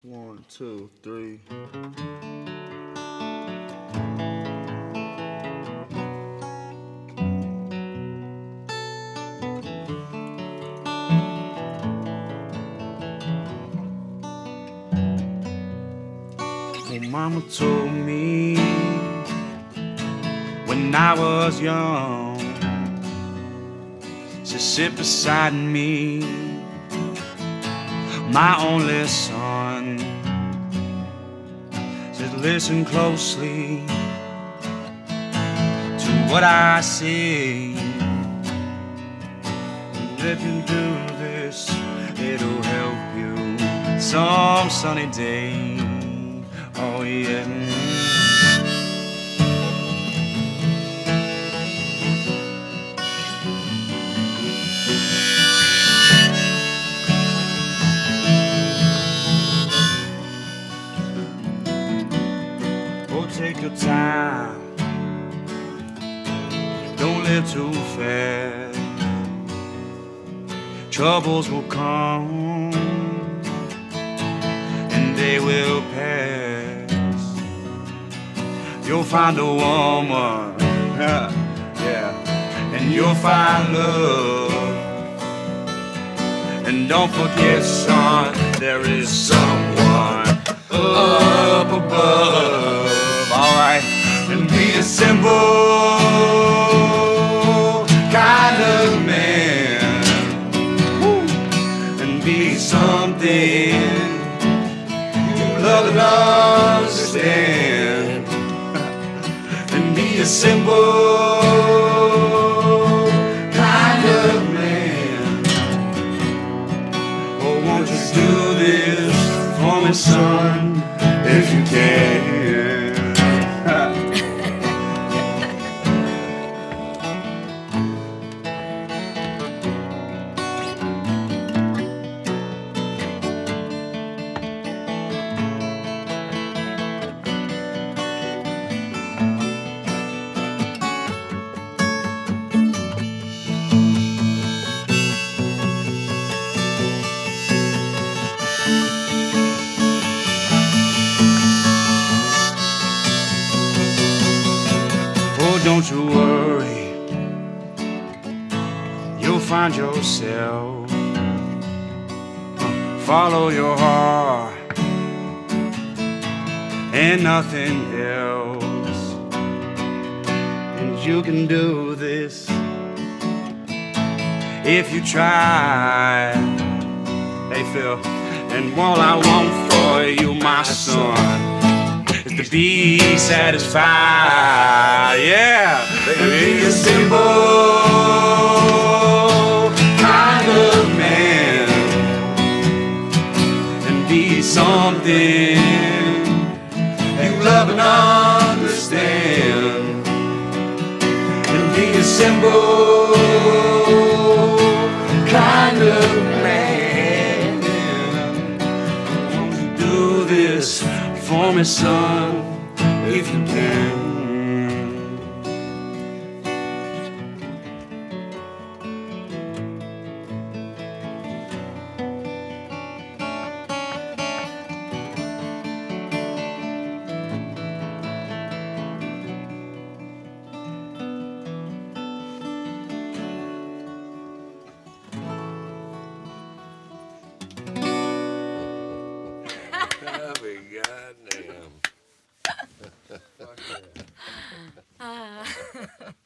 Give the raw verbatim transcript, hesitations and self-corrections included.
One, two, three. Oh, mama told me when I was young, she sit beside me, my only son. Just listen closely to what I say. And if you do this, it'll help you some sunny day. Oh yeah. Oh, take your time, don't live too fast. Troubles will come and they will pass. You'll find a woman, yeah, and you'll find love. And don't forget, son, there is someone up above. Alright, and be a simple kind of man. Woo. And be something you love and understand. And be a simple kind of man. Oh, won't you do this for me, son, if you can? Don't you worry, you'll find yourself. Follow your heart and nothing else. And you can do this if you try. Hey Phil, and all I want for you, my son, is to be satisfied, yeah. Be a simple kind of man, and be something you love and understand, and be a simple kind of man. Won't you do this for me, son, if you can? I'll be goddamn. Ah.